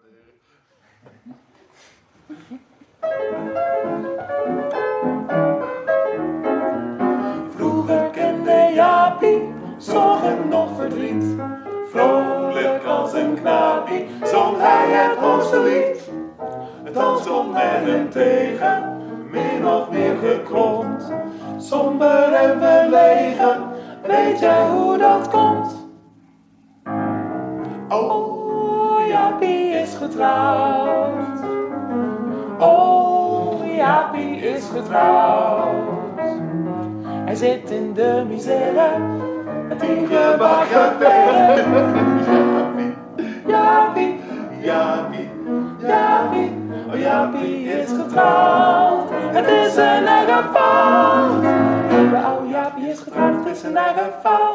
Vroeger kende Jaapie zorgen nog verdriet. Vrolijk als een knaapie zong hij het hoogste lied. Het dan stond men hem tegen, min of meer geklopt. Somber en verlegen, weet jij hoe dat komt? Oh, Jaapie is getrouwd. Oh, Jaapie is getrouwd. Hij zit in de misère, met die gebakken peren. Jaapie, Jaapie, Jaapie, oh Jaapie is getrouwd. Het is zijn eigen fout. De oude Jaapie is getrouwd, het is zijn eigen fout.